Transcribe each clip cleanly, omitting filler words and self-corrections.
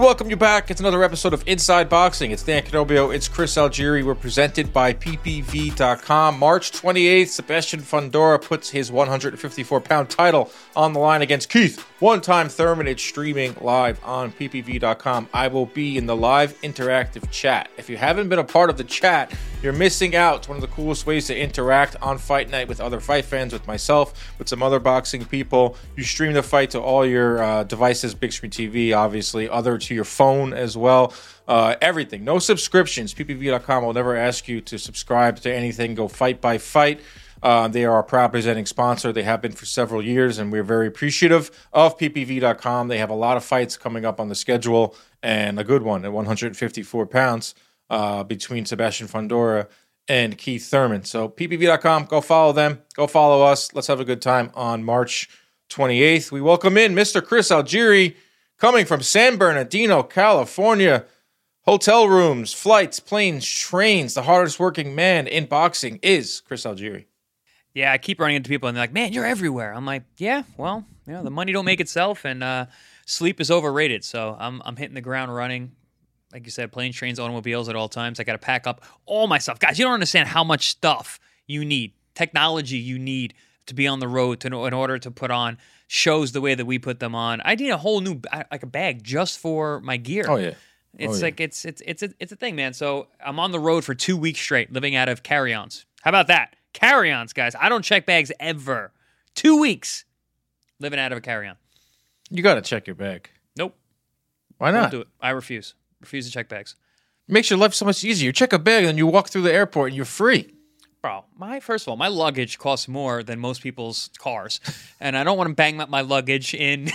welcome you back. It's another episode of Inside Boxing. It's Dan Canobio. It's Chris Algieri. We're presented by PPV.com. March 28th, Sebastian Fundora puts his 154-pound title on the line against Keith One-Time Thurman. It's streaming live on PPV.com. I will be in the live interactive chat. If you haven't been a part of the chat, you're missing out. It's one of the coolest ways to interact on Fight Night with other fight fans, with myself, with some other boxing people. You stream the fight to all your devices, big screen TV, obviously, other to your phone as well. Everything. No subscriptions. PPV.com will never ask you to subscribe to anything. Go fight by fight. They are a proud presenting sponsor. They have been for several years, and we're very appreciative of PPV.com. They have a lot of fights coming up on the schedule, and a good one at 154 pounds between Sebastian Fundora and Keith Thurman. So PPV.com, go follow them. Go follow us. Let's have a good time on March 28th. We welcome in Mr. Chris Algieri, coming from San Bernardino, California. Hotel rooms, flights, planes, trains. The hardest working man in boxing is Chris Algieri. Yeah, I keep running into people and they're like, man, you're everywhere. I'm like, yeah, well, you know, the money don't make itself, and sleep is overrated. So I'm hitting the ground running. Like you said, planes, trains, automobiles at all times. I got to pack up all my stuff. Guys, you don't understand how much stuff you need, technology you need to be on the road in order to put on shows the way that we put them on. I need a whole new, like a bag just for my gear. Oh, yeah. It's it's a thing, man. So I'm on the road for 2 weeks straight, living out of carry-ons. How about that? Carry-ons, guys. I don't check bags ever. 2 weeks living out of a carry-on. You got to check your bag. Nope. Why not? Won't do it. I refuse. Refuse to check bags. Makes your life so much easier. Check a bag and then you walk through the airport and you're free. Bro, first of all, my luggage costs more than most people's cars, and I don't want to bang my luggage in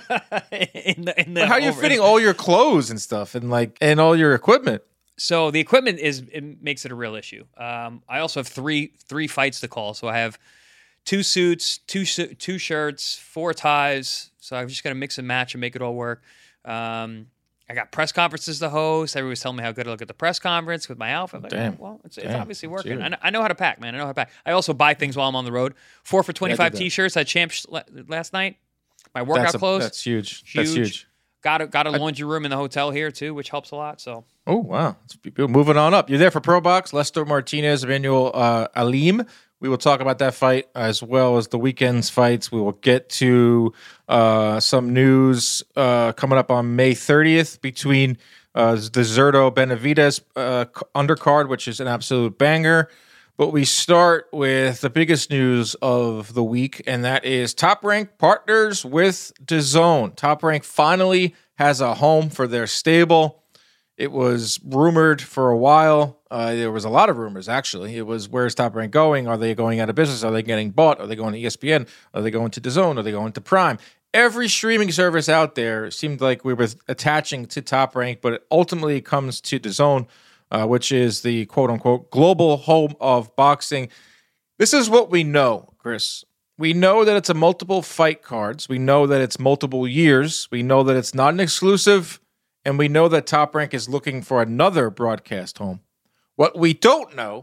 the How are you fitting all your clothes and stuff and all your equipment? So the equipment makes it a real issue. I also have three fights to call. So I have 2 suits, two shirts, 4 ties. So I've just got to mix and match and make it all work. I got press conferences to host. Everybody's telling me how good I look at the press conference with my outfit. I'm like, Damn. Well, it's obviously working. I know how to pack, man. I know how to pack. I also buy things while I'm on the road. 4 for $25 T-shirts. I Champs last night. My workout clothes. That's huge. That's huge. Got a laundry room in the hotel here too, which helps a lot. So. Oh wow! Moving on up. You're there for Pro Box. Lester Martinez, Emmanuel Alim. We will talk about that fight as well as the weekend's fights. We will get to some news coming up on May 30th between the Zurdo Benavidez undercard, which is an absolute banger. But we start with the biggest news of the week, and that is Top Rank partners with DAZN. Top Rank finally has a home for their stable. It was rumored for a while. There was a lot of rumors, actually. It was, where's Top Rank going? Are they going out of business? Are they getting bought? Are they going to ESPN? Are they going to DAZN? Are they going to Prime? Every streaming service out there seemed like we were attaching to Top Rank, but it ultimately comes to DAZN, which is the quote-unquote global home of boxing. This is what we know, Chris. We know that it's a multiple fight cards. We know that it's multiple years. We know that it's not an exclusive. And we know that Top Rank is looking for another broadcast home. What we don't know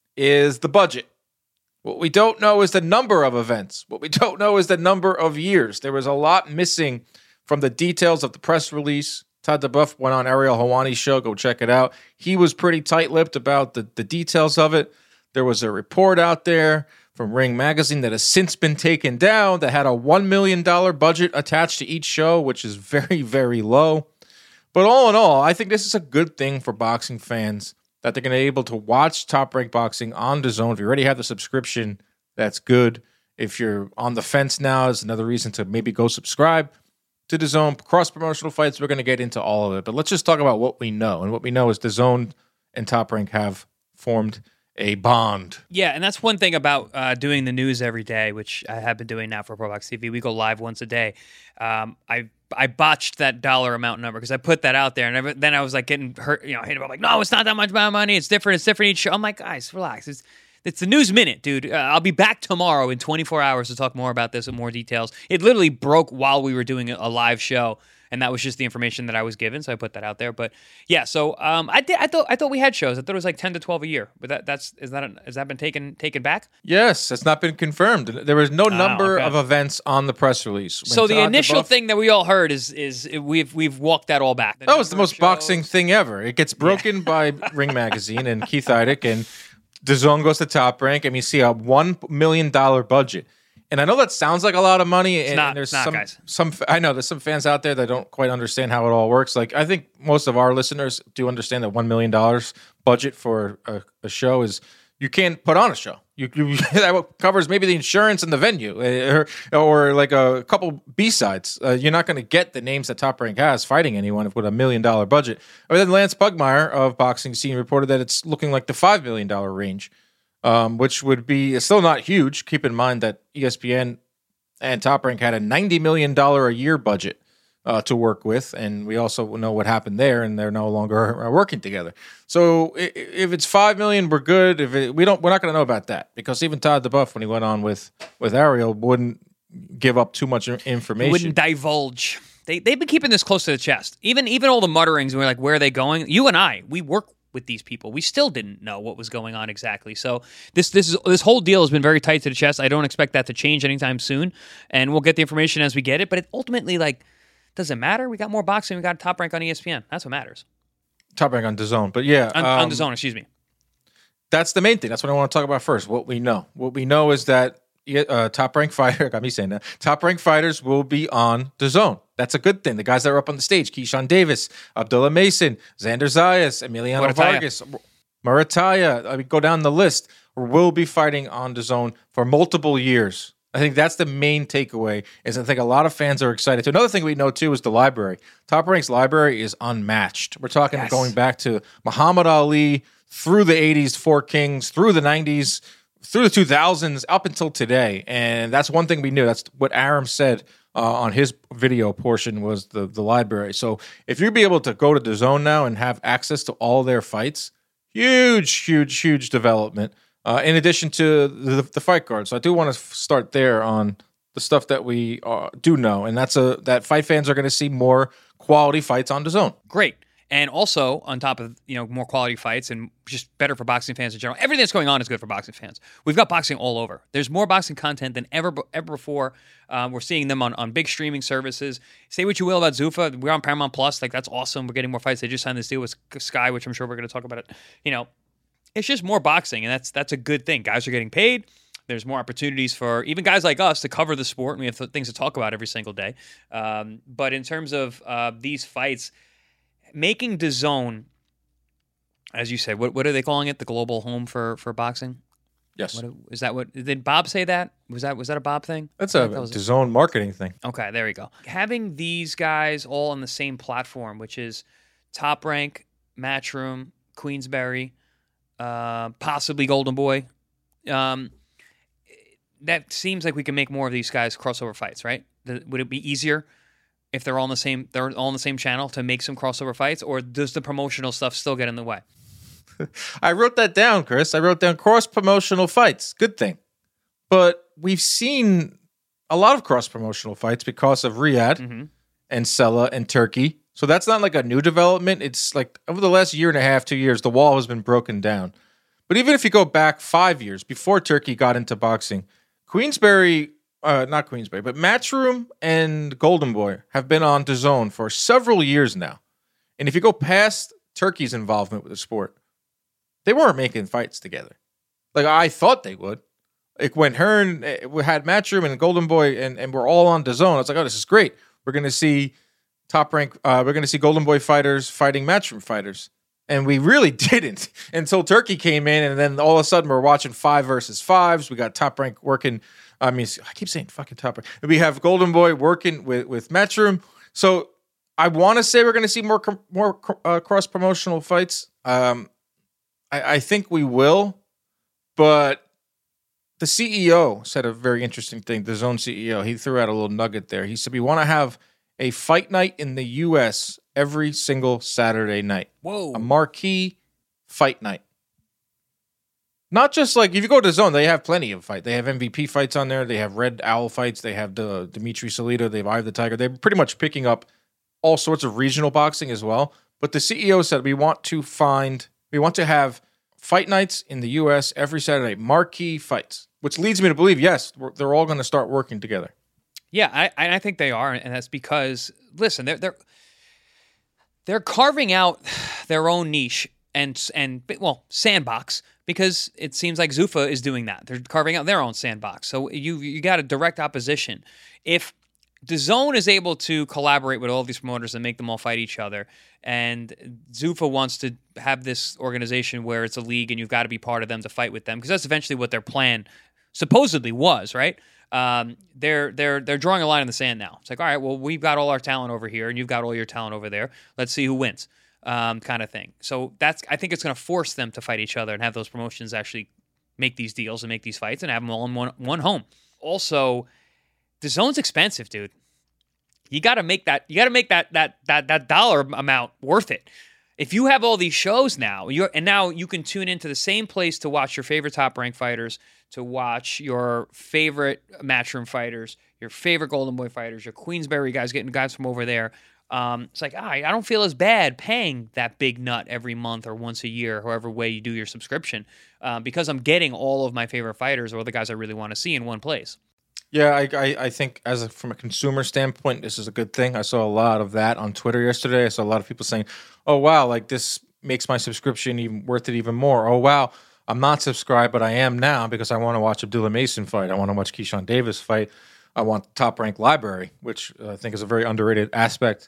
is the budget. What we don't know is the number of events. What we don't know is the number of years. There was a lot missing from the details of the press release. Todd DeBuff went on Ariel Helwani's show. Go check it out. He was pretty tight-lipped about the details of it. There was a report out there from Ring Magazine that has since been taken down that had a $1 million budget attached to each show, which is very, very low. But all in all, I think this is a good thing for boxing fans, that they're going to be able to watch Top Rank Boxing on DAZN. If you already have the subscription, that's good. If you're on the fence now, it's another reason to maybe go subscribe to DAZN. Cross-promotional fights, we're going to get into all of it. But let's just talk about what we know. And what we know is DAZN and Top Rank have formed a bond. Yeah, and that's one thing about doing the news every day, which I have been doing now for Pro Box TV. We go live once a day. I botched that dollar amount number because I put that out there, and then I was like getting hurt, hated about like, no, it's not that much money. It's different each show. I'm like, guys, relax. It's the news minute, dude. I'll be back tomorrow in 24 hours to talk more about this and more details. It literally broke while we were doing a live show, and that was just the information that I was given, so I put that out there. But yeah, so I thought we had shows. I thought it was like 10 to 12 a year, but has that been taken back? Yes, it's not been confirmed. There was no number okay. of events on the press release. So the initial thing that we all heard is we've walked that all back. That was the most boxing thing ever. It gets broken by Ring Magazine and Keith Idec, and DAZN goes to Top Rank, and you see a $1 million budget. And I know that sounds like a lot of money, and there's some I know there's some fans out there that don't quite understand how it all works. Like, I think most of our listeners do understand that $1 million budget for a show is, you can't put on a show. That covers maybe the insurance and the venue, or like a couple B-sides. You're not going to get the names that Top Rank has fighting anyone with $1 million budget. Or then Lance Pugmire of Boxing Scene reported that it's looking like the $5 million range, which would be still not huge. Keep in mind that ESPN and Top Rank had a $90 million a year budget to work with, and we also know what happened there, and they're no longer working together. So if it's $5 million, we're good. We're not going to know about that, because even Todd DeBuff, when he went on with Ariel, wouldn't give up too much information. He wouldn't divulge. They've been keeping this close to the chest. Even all the mutterings, and we're like, where are they going? You and I, we work with these people. We still didn't know what was going on exactly. So this whole deal has been very tight to the chest. I don't expect that to change anytime soon, and we'll get the information as we get it. But it ultimately, like, doesn't matter. We got more boxing. We got Top Rank on ESPN. That's what matters. Top Rank on DAZN. But yeah. On DAZN, excuse me. That's the main thing. That's what I want to talk about first. What we know. What we know is that Top Rank fighter, got me saying that, Top Rank fighters will be on DAZN. That's a good thing. The guys that are up on the stage, Keyshawn Davis, Abdullah Mason, Xander Zayas, Emiliano Vargas, Murataya, I mean, go down the list, will be fighting on DAZN for multiple years. I think that's the main takeaway, is I think a lot of fans are excited. Another thing we know, too, is the library. Top Rank's library is unmatched. We're talking going back to Muhammad Ali, through the 80s, Four Kings, through the 90s, through the 2000s, up until today. And that's one thing we knew. That's what Arum said on his video portion, was the library. So if you'd be able to go to DAZN now and have access to all their fights, huge development. In addition to the fight card. So I do want to start there on the stuff that we do know, and that's that fight fans are going to see more quality fights on DAZN. Great. And also, on top of more quality fights and just better for boxing fans in general, everything that's going on is good for boxing fans. We've got boxing all over. There's more boxing content than ever before. We're seeing them on big streaming services. Say what you will about Zuffa. We're on Paramount Plus. Like, that's awesome. We're getting more fights. They just signed this deal with Sky, which I'm sure we're going to talk about it. It's just more boxing, and that's a good thing. Guys are getting paid. There's more opportunities for even guys like us to cover the sport, and we have things to talk about every single day. But in terms of these fights, making DAZN, as you said, what are they calling it? The global home for boxing? Yes. Is that what did Bob say that? Was that a Bob thing? That's a DAZN marketing thing. Okay, there we go. Having these guys all on the same platform, which is Top Rank, Matchroom, Queensberry, possibly Golden Boy. That seems like we can make more of these guys crossover fights, right? Would it be easier if they're all on the same channel to make some crossover fights, or does the promotional stuff still get in the way? I wrote that down, Chris. I wrote down cross-promotional fights. Good thing. But we've seen a lot of cross-promotional fights because of Riyadh and Sella and Turkey. So that's not like a new development. It's like over the last year and a half, 2 years, the wall has been broken down. But even if you go back 5 years before Turkey got into boxing, not Queensberry, but Matchroom and Golden Boy have been on DAZN for several years now. And if you go past Turkey's involvement with the sport, they weren't making fights together. Like, I thought they would. Like, when Hearn had Matchroom and Golden Boy and we're all on DAZN, I was like, oh, this is great. We're going to see Top Rank, we're going to see Golden Boy fighters fighting Matchroom fighters. And we really didn't until Turkey came in, and then all of a sudden we're watching 5 versus 5s. We got Top Rank working. I keep saying fucking Top Rank. We have Golden Boy working with Matchroom. So I want to say we're going to see more cross-promotional fights. I think we will, but the CEO said a very interesting thing, the DAZN CEO. He threw out a little nugget there. He said, we want to have a fight night in the U.S. every single Saturday night. Whoa. A marquee fight night. Not just like, if you go to DAZN, they have plenty of fights. They have MVP fights on there. They have Red Owl fights. They have the Dimitri Salita. They have Eye of the Tiger. They're pretty much picking up all sorts of regional boxing as well. But the CEO said we want to have fight nights in the U.S. every Saturday, marquee fights, which leads me to believe, yes, they're all going to start working together. Yeah, I think they are, and that's because, listen, they're carving out their own niche and sandbox, because it seems like Zuffa is doing that. They're carving out their own sandbox. So you got a direct opposition. If DAZN is able to collaborate with all these promoters and make them all fight each other, and Zuffa wants to have this organization where it's a league and you've got to be part of them to fight with them, because that's eventually what their plan supposedly was, right? They're drawing a line in the sand now. It's like, all right, well, we've got all our talent over here and you've got all your talent over there. Let's see who wins, kind of thing. So I think it's going to force them to fight each other and have those promotions actually make these deals and make these fights and have them all in one home. Also, DAZN's expensive, dude. You got to make that dollar amount worth it. If you have all these shows now, now you can tune into the same place to watch your favorite Top Rank fighters, to watch your favorite Matchroom fighters, your favorite Golden Boy fighters, your Queensberry guys, getting guys from over there. It's like, I don't feel as bad paying that big nut every month or once a year, however way you do your subscription, because I'm getting all of my favorite fighters or the guys I really want to see in one place. Yeah, I think from a consumer standpoint, this is a good thing. I saw a lot of that on Twitter yesterday. I saw a lot of people saying, oh, wow, like this makes my subscription even worth it even more. Oh, wow, I'm not subscribed, but I am now because I want to watch Abdullah Mason fight. I want to watch Keyshawn Davis fight. I want the Top Rank library, which I think is a very underrated aspect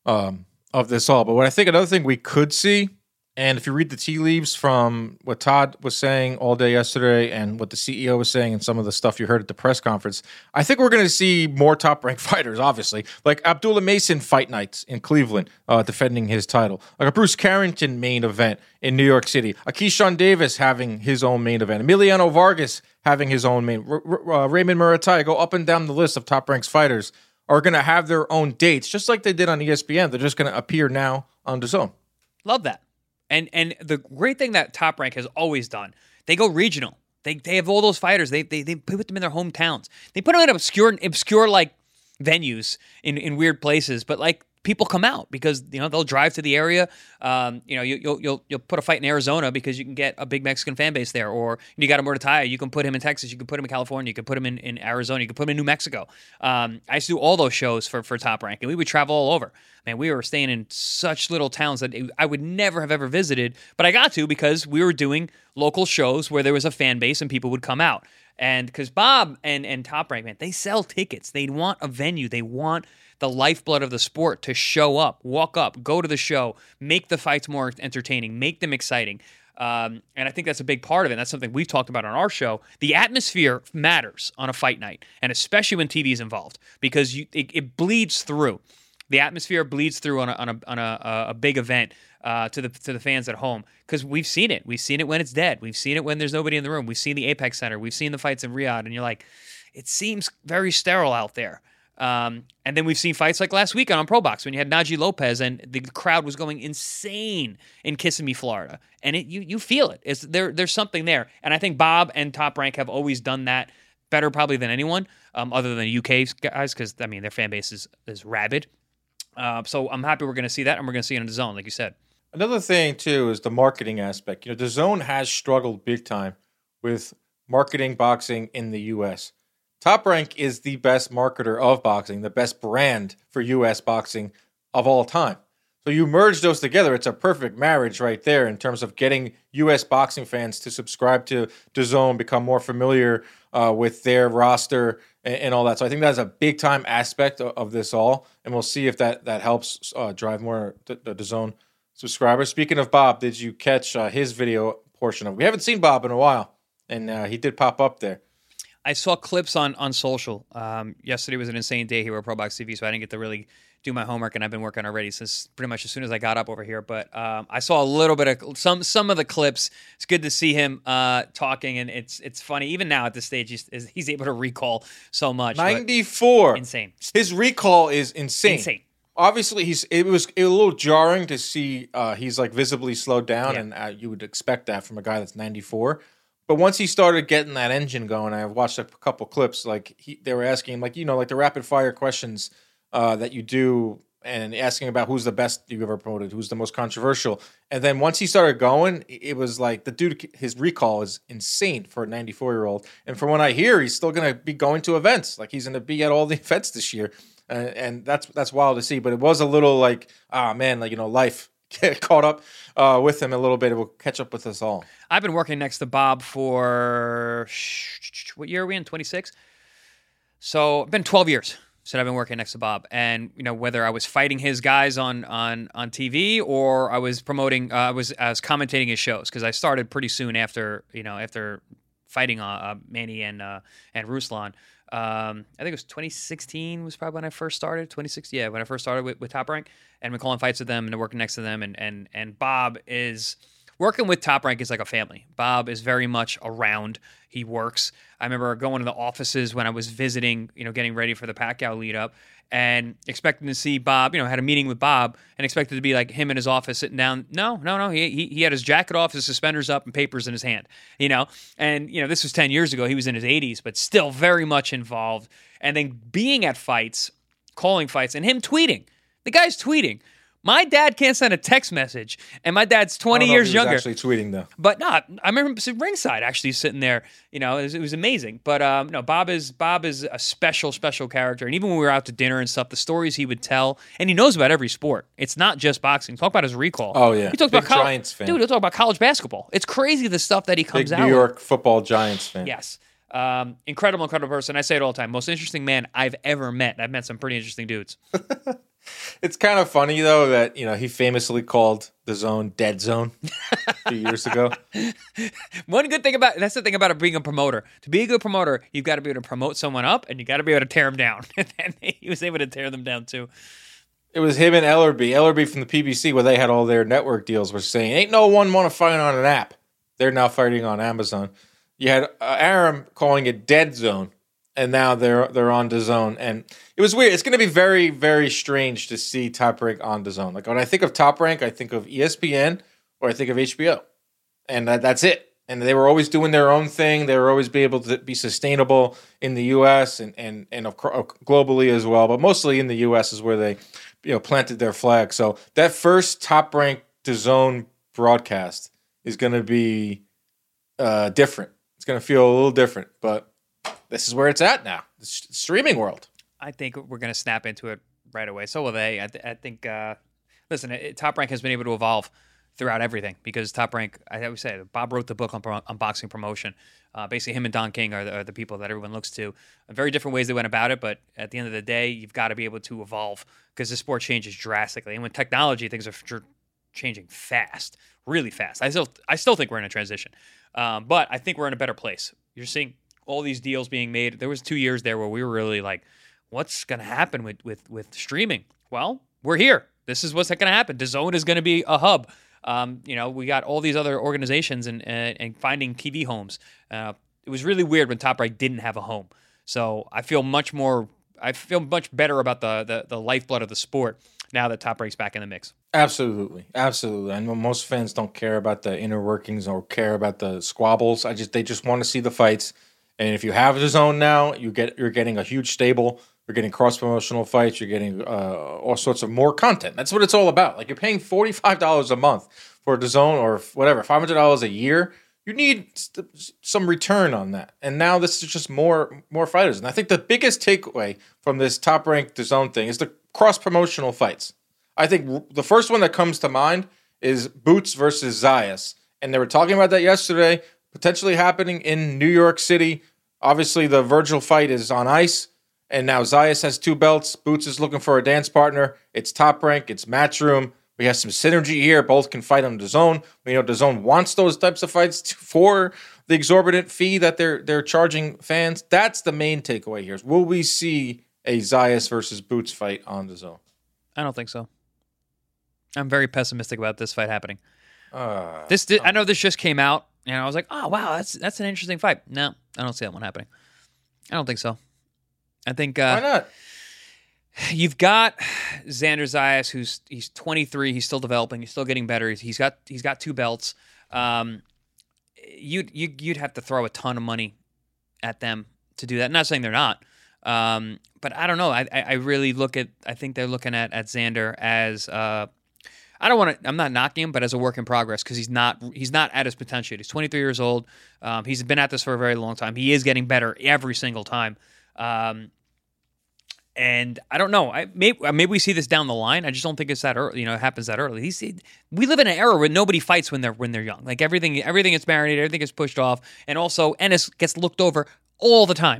of this all. But what I think another thing we could see, and if you read the tea leaves from what Todd was saying all day yesterday and what the CEO was saying and some of the stuff you heard at the press conference, I think we're going to see more top-ranked fighters, obviously. Like Abdullah Mason fight nights in Cleveland defending his title. Like a Bruce Carrington main event in New York City. A Keyshawn Davis having his own main event. Emiliano Vargas having his own main. Raymond Murataya, go up and down the list of top-ranked fighters, are going to have their own dates, just like they did on ESPN. They're just going to appear now on DAZN. Love that. And the great thing that Top Rank has always done, they go regional. They have all those fighters. They put them in their hometowns. They put them in obscure like venues in weird places, but like people come out because they'll drive to the area. You'll put a fight in Arizona because you can get a big Mexican fan base there, or you got a Murataya. You can put him in Texas. You can put him in California. You can put him in Arizona. You can put him in New Mexico. I used to do all those shows for Top Rank, and we would travel all over. Man, we were staying in such little towns that I would never have ever visited, but I got to because we were doing local shows where there was a fan base and people would come out. And because Bob and Top Rank, man, they sell tickets. They want a venue. They want the lifeblood of the sport to show up, walk up, go to the show, make the fights more entertaining, make them exciting. And I think that's a big part of it. That's something we've talked about on our show. The atmosphere matters on a fight night, and especially when TV is involved, because it bleeds through. The atmosphere bleeds through on a big event to the fans at home, because we've seen it. We've seen it when it's dead. We've seen it when there's nobody in the room. We've seen the Apex Center. We've seen the fights in Riyadh, and you're like, it seems very sterile out there. And then we've seen fights like last weekend on Pro Box when you had Najee Lopez and the crowd was going insane in Kissimmee, Florida, and you feel it. There's something there, and I think Bob and Top Rank have always done that better probably than anyone, other than the UK guys, because I mean their fan base is rabid. So I'm happy we're going to see that, and we're going to see it on DAZN, like you said. Another thing, too, is the marketing aspect. DAZN has struggled big time with marketing boxing in the U.S. Top Rank is the best marketer of boxing, the best brand for U.S. boxing of all time. So you merge those together, it's a perfect marriage right there in terms of getting U.S. boxing fans to subscribe to DAZN, become more familiar with their roster and all that. So I think that's a big-time aspect of this all, and we'll see if that helps drive more the DAZN subscribers. Speaking of Bob, did you catch his video portion of it? We haven't seen Bob in a while, and he did pop up there. I saw clips on social. Yesterday was an insane day here at Pro Box TV, so I didn't get to really do my homework, and I've been working already since pretty much as soon as I got up over here. But I saw a little bit of some of the clips. It's good to see him talking, and it's funny. Even now at this stage, he's able to recall so much. 94. Insane. His recall is insane. Obviously, it was a little jarring to see he's like visibly slowed down, yeah. And you would expect that from a guy that's 94. But once he started getting that engine going, I watched a couple clips. Like they were asking him, like the rapid fire questions that you do and asking about who's the best you've ever promoted, who's the most controversial. And then once he started going, it was like the dude, his recall is insane for a 94-year-old. And from what I hear, he's still going to be going to events. Like he's going to be at all the events this year. And that's wild to see. But it was a little like, man, like, life get caught up with him a little bit. It will catch up with us all. I've been working next to Bob for, what year are we in, 26? So it's been 12 years since I've been working next to Bob. And, whether I was fighting his guys on TV or I was promoting, I was commentating his shows, because I started pretty soon after fighting Manny and Ruslan. I think it was 2016 was probably when I first started. 2016, yeah, when I first started with Top Rank, and been calling fights with them and working next to them. And Bob is working with Top Rank is like a family. Bob is very much around. He works. I remember going to the offices when I was visiting, getting ready for the Pacquiao lead up, and expecting to see Bob. Had a meeting with Bob and expected to be like him in his office sitting down. No. He had his jacket off, his suspenders up, and papers in his hand. And this was 10 years ago. He was in his 80s, but still very much involved. And then being at fights, calling fights, and him tweeting. The guy's tweeting. My dad can't send a text message, and my dad's 20 years younger. Actually tweeting though, but no, I remember ringside actually sitting there. It was amazing. But no, Bob is a special character. And even when we were out to dinner and stuff, the stories he would tell, and he knows about every sport. It's not just boxing. Talk about his recall. Oh yeah, he talks Big about Giants fan. Dude, he'll talk about college basketball. It's crazy the stuff that he comes Big out. New York football Giants fan. Yes. Incredible person. I say it all the time. Most interesting man I've ever met. I've met some pretty interesting dudes. It's kind of funny though that he famously called the zone dead zone a few years ago. One good thing that's the thing about being a promoter. To be a good promoter, you've got to be able to promote someone up, and you got to be able to tear them down. And he was able to tear them down too. It was him and Ellerby from the PBC, where they had all their network deals, were saying, "Ain't no one want to fight on an app." They're now fighting on Amazon. You had Aram calling it dead zone. And now they're on DAZN, and it was weird. It's going to be very, very strange to see Top Rank on DAZN. Like when I think of Top Rank, I think of ESPN or I think of HBO, and that's it. And they were always doing their own thing. They were always be able to be sustainable in the U.S. and globally as well, but mostly in the U.S. is where they planted their flag. So that first Top Rank DAZN broadcast is going to be different. It's going to feel a little different, but this is where it's at now, the streaming world. I think we're going to snap into it right away. So will they. I think, listen, Top Rank has been able to evolve throughout everything, because Top Rank, I always say, Bob wrote the book on boxing promotion. Basically, him and Don King are the people that everyone looks to. Very different ways they went about it, but at the end of the day, you've got to be able to evolve, because the sport changes drastically. And with technology, things are changing fast, really fast. I still think we're in a transition, but I think we're in a better place. You're seeing all these deals being made. There was 2 years there where we were really like, what's going to happen with streaming? Well, we're here. This is what's going to happen. DAZN is going to be a hub. We got all these other organizations and finding TV homes. It was really weird when Top Rank didn't have a home. So I feel much better about the lifeblood of the sport now that Top Rank's back in the mix. Absolutely. I know most fans don't care about the inner workings or care about the squabbles. They just want to see the fights. And if you have DAZN now, you're getting a huge stable. You're getting cross-promotional fights. You're getting all sorts of more content. That's what it's all about. Like, you're paying $45 a month for DAZN or whatever, $500 a year. You need some return on that. And now this is just more fighters. And I think the biggest takeaway from this Top Rank DAZN thing is the cross-promotional fights. I think the first one that comes to mind is Boots versus Zayas. And they were talking about that yesterday, potentially happening in New York City. Obviously, the Virgil fight is on ice, and now Zayas has 2 belts. Boots is looking for a dance partner. It's Top Rank. It's Matchroom. We have some synergy here. Both can fight on DAZN. We know DAZN wants those types of fights for the exorbitant fee that they're charging fans. That's the main takeaway here. Will we see a Zayas versus Boots fight on DAZN? I don't think so. I'm very pessimistic about this fight happening. I know this just came out, and I was like, oh, wow, that's an interesting fight. No, I don't see that one happening. I don't think so. I think why not? You've got Xander Zayas, he's 23, he's still developing, he's still getting better. He's got 2 belts. You'd have to throw a ton of money at them to do that. I'm not saying they're not. But I don't know. I really I think they're looking at Xander as I'm not knocking him, but as a work in progress, because he's not at his potential. He's 23 years old. He's been at this for a very long time. He is getting better every single time. And I don't know. Maybe we see this down the line. I just don't think it's that early. It happens that early. We live in an era where nobody fights when they're young. Like everything gets marinated, everything gets pushed off, and also Ennis gets looked over all the time.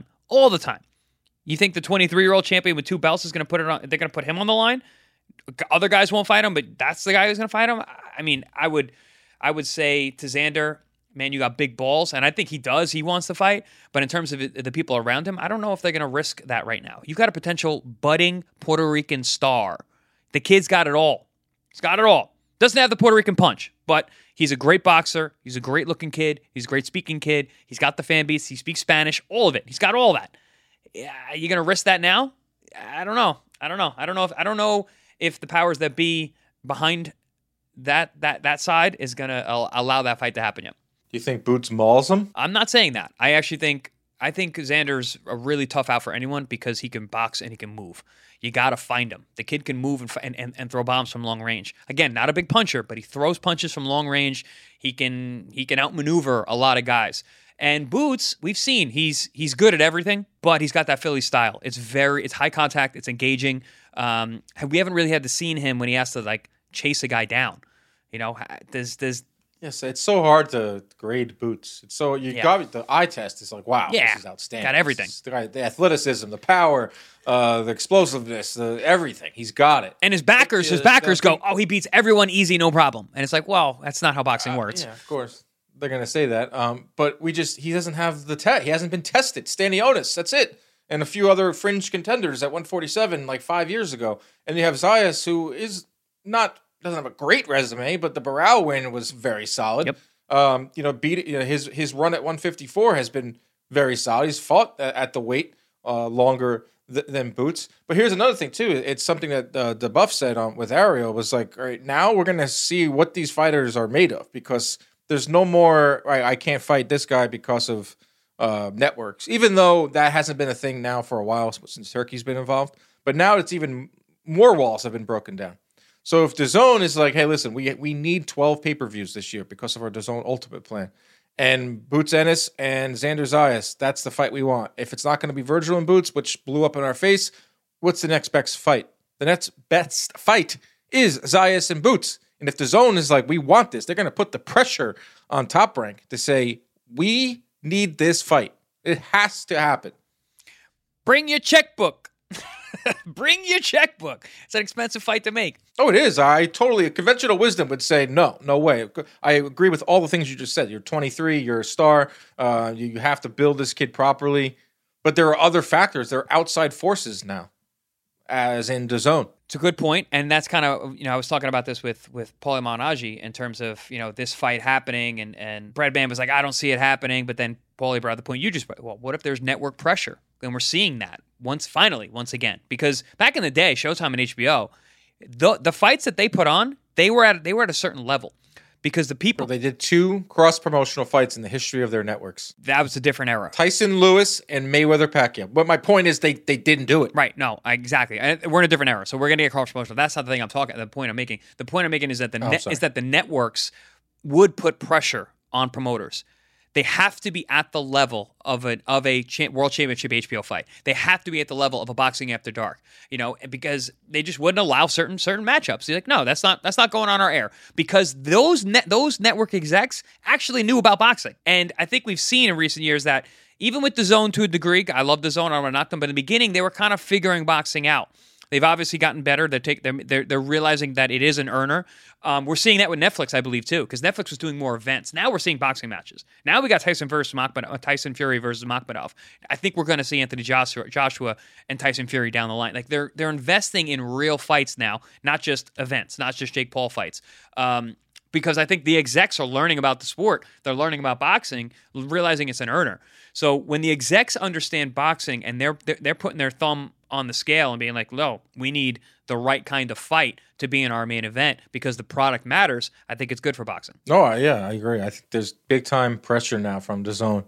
You think the 23-year-old champion with 2 belts is going to put it on? They're going to put him on the line. Other guys won't fight him, but that's the guy who's going to fight him. I mean, I would say to Xander, man, you got big balls, and I think he does. He wants to fight, but in terms of the people around him, I don't know if they're going to risk that right now. You've got a potential budding Puerto Rican star. The kid's got it all. He's got it all. Doesn't have the Puerto Rican punch, but he's a great boxer. He's a great-looking kid. He's a great speaking kid. He's got the fan base. He speaks Spanish, all of it. He's got all that. Yeah, you going to risk that now? I don't know. I don't know if the powers that be behind that side is going to allow that fight to happen yet. Do you think Boots mauls him? I'm not saying that. I think Xander's a really tough out for anyone because he can box and he can move. You got to find him. The kid can move and throw bombs from long range. Again, not a big puncher, but he throws punches from long range. He can outmaneuver a lot of guys. And Boots, we've seen he's good at everything, but he's got that Philly style. It's high contact. It's engaging. We haven't really had to see him when he has to chase a guy down. There's Yes, it's so hard to grade Boots. It's so got the eye test is like, wow, this is outstanding. Got everything. The athleticism, the power, the explosiveness, everything. He's got it. And his backers go, oh, he beats everyone easy, no problem. And it's like, well, that's not how boxing works. Yeah, of course. They're going to say that. But he doesn't have the test. He hasn't been tested. Stanionis, that's it. And a few other fringe contenders at 147 5 years ago. And you have Zayas, who doesn't have a great resume, but the Barao win was very solid. Yep. His run at 154 has been very solid. He's fought at the weight longer than Boots. But here's another thing too. It's something that DeBuff said with Ariel was like, all right, now we're going to see what these fighters are made of, because there's no more, right, I can't fight this guy because of networks, even though that hasn't been a thing now for a while since Turkey's been involved. But now it's even more walls have been broken down. So if DAZN is like, hey, listen, we need 12 pay-per-views this year because of our DAZN Ultimate plan, and Boots Ennis and Xander Zayas, that's the fight we want. If it's not going to be Virgil and Boots, which blew up in our face, what's the next best fight? The next best fight is Zayas and Boots. And if DAZN is like, we want this, they're going to put the pressure on Top Rank to say, we need this fight. It has to happen. Bring your checkbook. Bring your checkbook. It's an expensive fight to make. Oh, it is. Conventional wisdom would say, no way. I agree with all the things you just said. You're 23, you're a star. You have to build this kid properly. But there are other factors. There are outside forces now, as in DAZN. It's a good point, and that's kind of, I was talking about this with Paulie Malignaggi in terms of, this fight happening, and Brad Band was like, I don't see it happening, but then Paulie brought the point you just brought. Well, what if there's network pressure? And we're seeing that once again. Because back in the day, Showtime and HBO, the fights that they put on, they were at a certain level. Because the people... They did 2 cross-promotional fights in the history of their networks. That was a different era. Tyson Lewis and Mayweather Pacquiao. But my point is they didn't do it. Right. No, exactly. We're in a different era, so we're going to get cross-promotional. That's not the thing the point I'm making. The point I'm making is that the networks would put pressure on promoters. They have to be at the level of a world championship HBO fight. They have to be at the level of a Boxing After Dark, because they just wouldn't allow certain matchups. They're like, no, that's not going on our air, because those network execs actually knew about boxing. And I think we've seen in recent years that even with DAZN to a degree, I love DAZN, I don't want to knock them, but in the beginning they were kind of figuring boxing out. They've obviously gotten better. They're realizing that it is an earner. We're seeing that with Netflix, I believe, too, because Netflix was doing more events. Now we're seeing boxing matches. Now we got Tyson Fury versus Makhmudov. I think we're going to see Anthony Joshua and Tyson Fury down the line. Like they're investing in real fights now, not just events, not just Jake Paul fights. Because I think the execs are learning about the sport. They're learning about boxing, realizing it's an earner. So when the execs understand boxing and they're putting their thumb on the scale and being like, no, we need the right kind of fight to be in our main event because the product matters, I think it's good for boxing. Oh, yeah, I agree. I think there's big time pressure now from DAZN.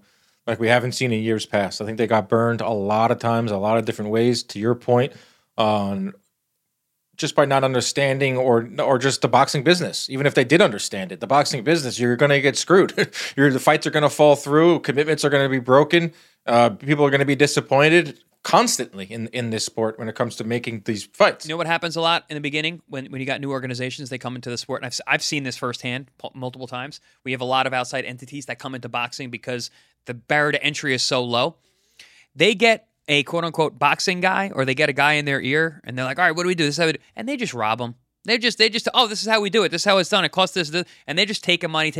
like we haven't seen in years past. I think they got burned a lot of times, a lot of different ways. To your point, on just by not understanding or just the boxing business. Even if they did understand it, the boxing business, you're going to get screwed. The fights are going to fall through. Commitments are going to be broken. People are going to be disappointed constantly in this sport when it comes to making these fights. You know what happens a lot in the beginning when you got new organizations, they come into the sport, and I've seen this firsthand multiple times. We have a lot of outside entities that come into boxing because the barrier to entry is so low. They get a quote-unquote boxing guy, or they get a guy in their ear, and they're like, all right, what do we do? This is how we do. And they just rob them. They just, oh, this is how we do it. This is how it's done. It costs this. And they just taking money.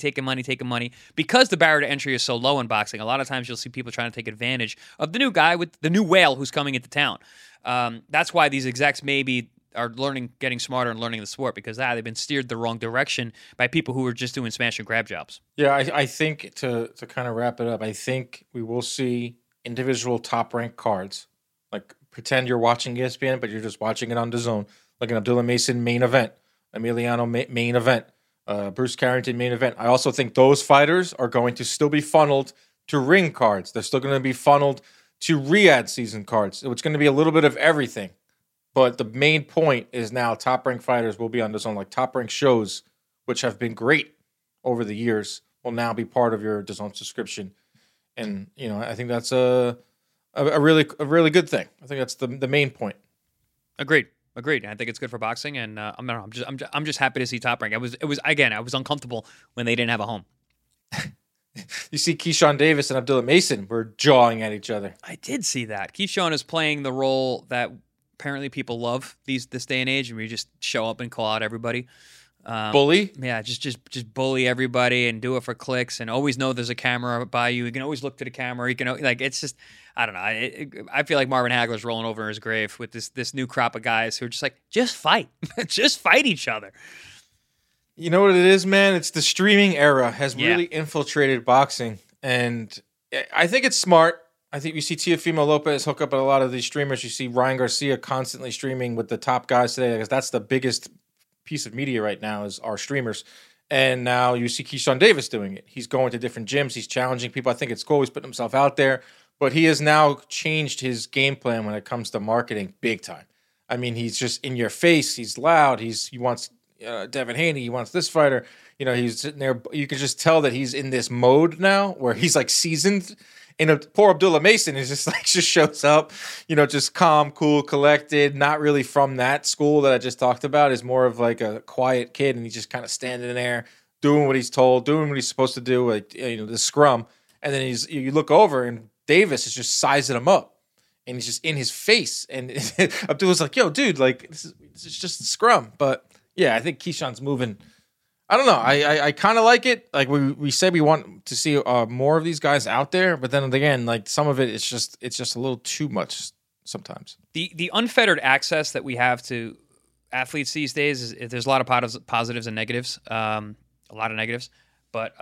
Because the barrier to entry is so low in boxing, a lot of times you'll see people trying to take advantage of the new guy with the new whale who's coming into town. That's why these execs maybe are getting smarter and learning the sport, because they've been steered the wrong direction by people who are just doing smash and grab jobs. Yeah, I think to kind of wrap it up, I think we will see individual top-ranked cards. Like, pretend you're watching ESPN, but you're just watching it on DAZN. Like an Abdullah Mason main event, Emiliano main event, Bruce Carrington main event. I also think those fighters are going to still be funneled to ring cards. They're still going to be funneled to Riyadh season cards. So it's going to be a little bit of everything. But the main point is now top-ranked fighters will be on DAZN. Like top-ranked shows, which have been great over the years, will now be part of your DAZN subscription. And, I think that's a really good thing. I think that's the main point. Agreed. I think it's good for boxing, and I'm just happy to see Top Rank. I was uncomfortable when they didn't have a home. You see, Keyshawn Davis and Abdullah Mason were jawing at each other. I did see that. Keyshawn is playing the role that apparently people love this day and age, and we just show up and call out everybody. Bully? Yeah, just bully everybody and do it for clicks, and always know there's a camera by you. You can always look to the camera. You can, it's just, I don't know. I feel like Marvin Hagler's rolling over in his grave with this new crop of guys who are just like, just fight. Just fight each other. You know what it is, man? It's the streaming era has really infiltrated boxing, and I think it's smart. I think you see Teofimo Lopez hook up at a lot of these streamers. You see Ryan Garcia constantly streaming with the top guys today, because that's the biggest piece of media right now is our streamers. And now you see Keyshawn Davis doing it. He's going to different gyms. He's challenging people. I think it's cool. He's putting himself out there. But he has now changed his game plan when it comes to marketing big time. I mean, he's just in your face. He's loud. He wants Devin Haney. He wants this fighter. He's sitting there. You can just tell that he's in this mode now where he's like seasoned. And poor Abdullah Mason is just shows up, just calm, cool, collected, not really from that school that I just talked about. Is more of like a quiet kid, and he's just kind of standing there doing what he's told, doing what he's supposed to do, like the scrum. And then you look over, and Davis is just sizing him up, and he's just in his face. And Abdullah's like, "Yo, dude, like this is just a scrum." But yeah, I think Keyshawn's moving. I don't know. I kind of like it. Like we said, we want to see more of these guys out there, but then again, like some of it, it's just a little too much sometimes. The unfettered access that we have to athletes these days there's a lot of positives and negatives. A lot of negatives, but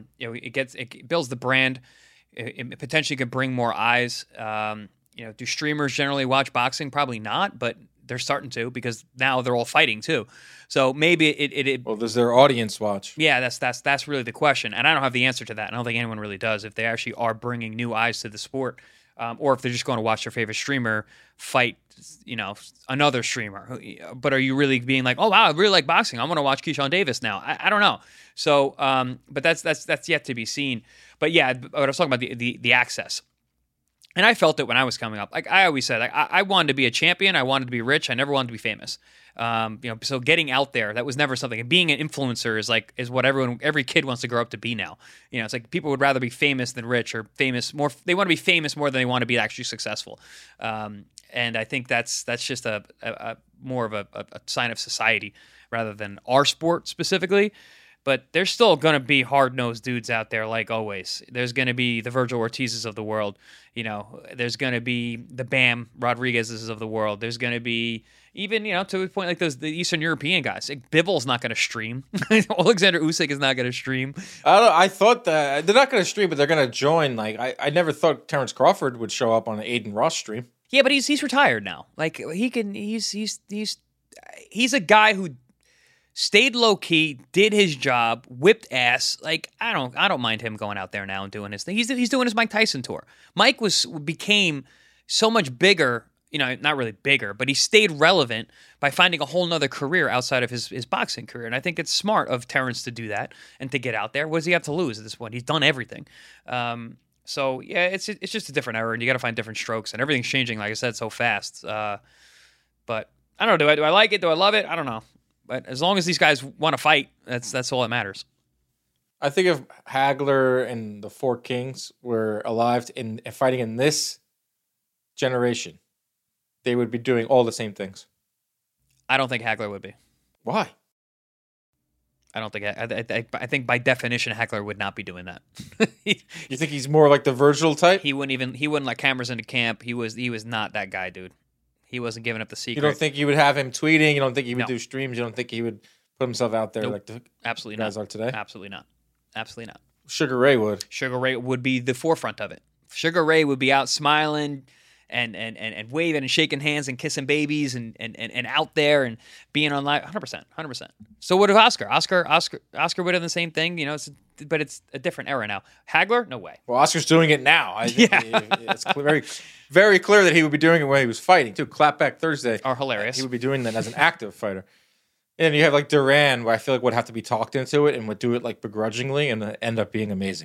it builds the brand. It potentially could bring more eyes. Do streamers generally watch boxing? Probably not, but they're starting to, because now they're all fighting too. So maybe it well, does their audience watch? Yeah, that's really the question, and I don't have the answer to that. I don't think anyone really does. If they actually are bringing new eyes to the sport, or if they're just going to watch their favorite streamer fight, another streamer. But are you really being like, oh wow, I really like boxing, I want to watch Keyshawn Davis now? I don't know. So, but that's yet to be seen. But yeah, what I was talking about the access. And I felt it when I was coming up. Like I always said, I wanted to be a champion. I wanted to be rich. I never wanted to be famous. So getting out there, that was never something. And being an influencer is what every kid wants to grow up to be now. It's like people would rather be famous than rich, or famous more. They want to be famous more than they want to be actually successful. And I think that's just a more of a sign of society rather than our sport specifically. But there's still going to be hard-nosed dudes out there, like always. There's going to be the Virgil Ortizes of the world. There's going to be the Bam Rodriguezes of the world. There's going to be even, to a point like the Eastern European guys. Like Bivol's not going to stream. Alexander Usyk is not going to stream. I thought that they're not going to stream, but they're going to join. Like I never thought Terrence Crawford would show up on an Aiden Ross stream. Yeah, but he's retired now. Like he can. He's a guy who stayed low key, did his job, whipped ass. Like I don't mind him going out there now and doing his thing. He's doing his Mike Tyson tour. Mike became so much bigger, not really bigger, but he stayed relevant by finding a whole nother career outside of his boxing career. And I think it's smart of Terrence to do that and to get out there. What does he have to lose at this point? He's done everything. So yeah, it's just a different era, and you got to find different strokes, and everything's changing, like I said, so fast. But I don't know. Do I like it? Do I love it? I don't know. But as long as these guys want to fight, that's all that matters. I think if Hagler and the Four Kings were alive and fighting in this generation, they would be doing all the same things. I don't think Hagler would be. Why? I don't think. I think by definition, Hagler would not be doing that. You think he's more like the Virgil type? He wouldn't let cameras into camp. He was not that guy, dude. He wasn't giving up the secret. You don't think you would have him tweeting? You don't think he would do streams? You don't think he would put himself out there like the absolutely guys not. are today? Absolutely not. Absolutely not. Sugar Ray would. Sugar Ray would be the forefront of it. Sugar Ray would be out smiling and waving and shaking hands and kissing babies and out there and being on live. 100%. So what of Oscar? Oscar would have done the same thing, but it's a different era now. Hagler, no way. Well, Oscar's doing it now. I think it's very, very clear that he would be doing it when he was fighting too. Clapback Thursday are hilarious. He would be doing that as an active fighter. And you have like Duran, where I feel like would have to be talked into it and would do it like begrudgingly and end up being amazing.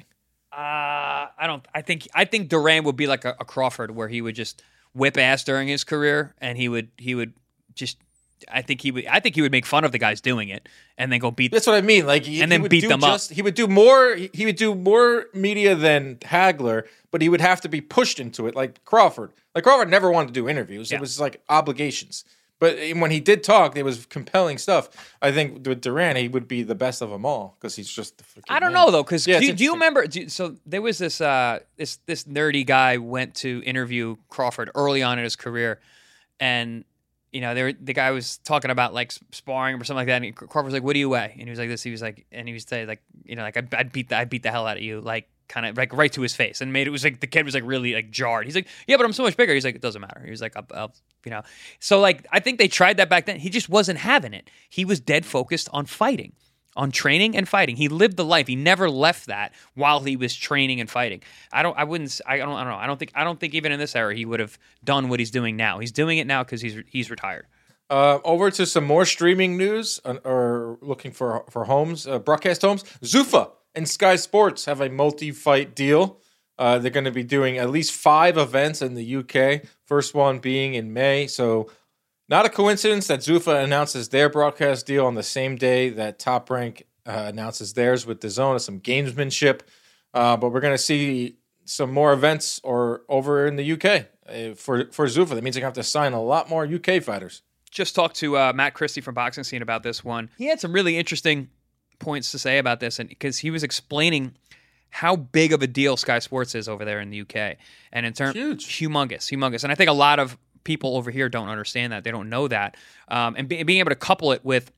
I think Duran would be like a Crawford, where he would just whip ass during his career, and he would just. I think he would make fun of the guys doing it, and then go beat. That's what I mean. Like, and then beat them up. He would do more. He would do more media than Hagler, but he would have to be pushed into it, like Crawford. Like Crawford never wanted to do interviews. Yeah. It was like obligations. But when he did talk, it was compelling stuff. I think with Duran, he would be the best of them all because he's just the freaking I don't know, though, because do you remember? So there was this nerdy guy went to interview Crawford early on in his career, and the guy was talking about like sparring or something like that, and Crawford was like, "What do you weigh?" And he was like this. He was like, and he was saying like, I'd beat the hell out of you, like kind of like right to his face, and it was like the kid was like really like jarred. He's like, "Yeah, but I'm so much bigger." He's like, "It doesn't matter." He was like, I'll. So like I think they tried that back then. He just wasn't having it. He was dead focused on fighting, on training and fighting. He lived the life. He never left that while he was training and fighting. I don't know. I don't think even in this era he would have done what he's doing now. He's doing it now because he's retired. Over to some more streaming news or looking for homes, broadcast homes. Zuffa and Sky Sports have a multi-fight deal. They're going to be doing at least 5 events in the UK. First one being in May. So not a coincidence that Zuffa announces their broadcast deal on the same day that Top Rank announces theirs with DAZN. Some gamesmanship. But we're going to see some more events over in the UK for Zuffa. That means they're going to have to sign a lot more UK fighters. Just talked to Matt Christie from Boxing Scene about this one. He had some really interesting points to say about this, and because he was explaining how big of a deal Sky Sports is over there in the UK, and in terms humongous. And I think a lot of people over here don't understand that. They don't know that. And being able to couple it with